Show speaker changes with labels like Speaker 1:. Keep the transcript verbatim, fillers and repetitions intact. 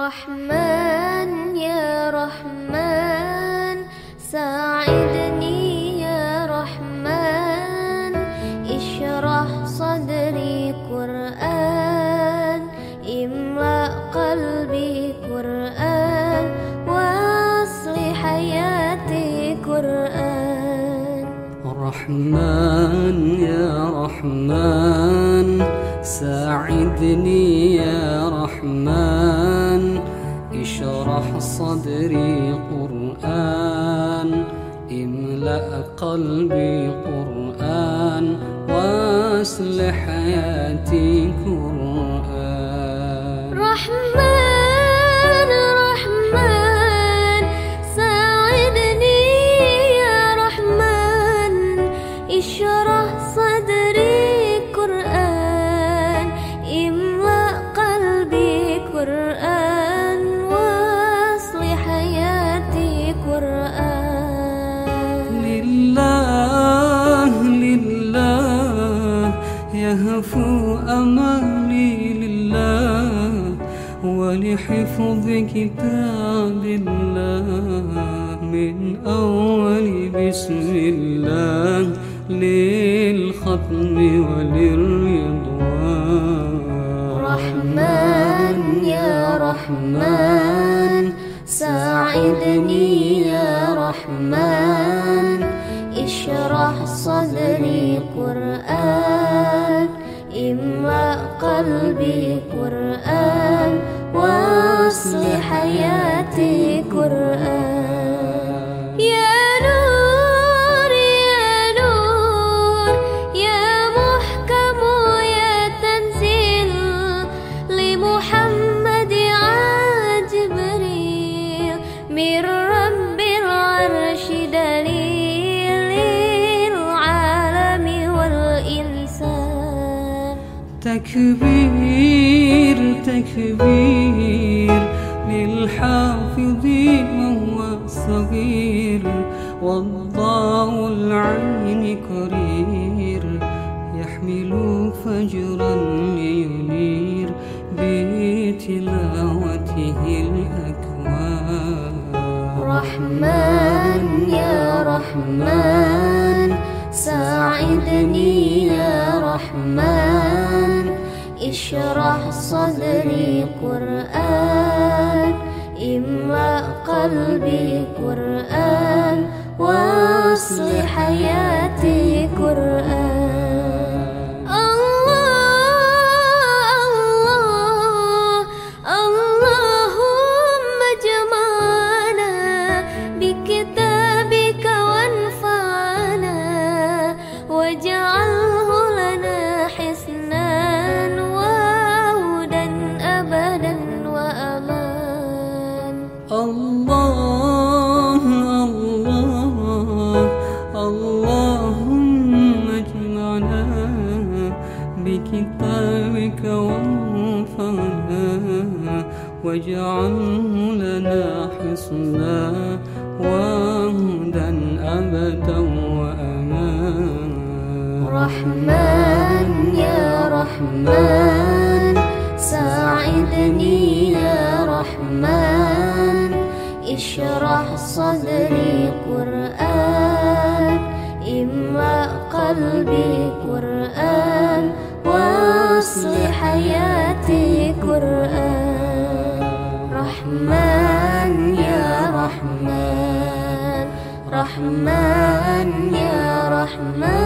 Speaker 1: رحمن يا رحمن ساعدني يا رحمن اشرح صدري قرآن املأ قلبي قرآن واصلح حياتي قرآن.
Speaker 2: رحمن يا رحمن ساعدني يا رحمن اشرح صدري قرآن املأ قلبي قرآن واصلح حياتي قرآن.
Speaker 1: رحمن رحمن ساعدني يا رحمن اشرح صدري قرآن املأ قلبي قرآن واصلح حياتي قرآن.
Speaker 2: لله لله يهفو أمالي لله ولحفظ كتاب الله من أول بسم الله للختم وللرضوان.
Speaker 1: رحمن يا رحمن ساعدني يا رحمن اشرح صدري قرآن املأ قلبي قرآن واصلح حياتي قرآن. يا نور يا نور يا محكم يا تنزيل لمحمد عن جبريل من رب العرش دليل للعالم والإنسان.
Speaker 2: تكبير تكبير للحافظ وهو صغير والضاء العين كرير يحمل فجرا لينير بتلاوته الأكوان.
Speaker 1: رحمن يا رحمن ساعدني يا رحمن اشرح صدري قرآن املأ قلبي قرآن واصلح حياتي قرآن. الله الله اللهم اجمعنا بكتابك وانفعنا واجعله لنا حسنا وهدى أبدا وأمان.
Speaker 2: الله الله اللهم اجمعنا بكتابك وانفعنا واجعله لنا حسنا وهدى أبدا وأمان.
Speaker 1: رحمن يا رحمن ساعدني يا رحمن اشرح صدري قرآن املأ قلبي قرآن واصلح حياتي قرآن. رحمن يا رحمن رحمن يا رحمن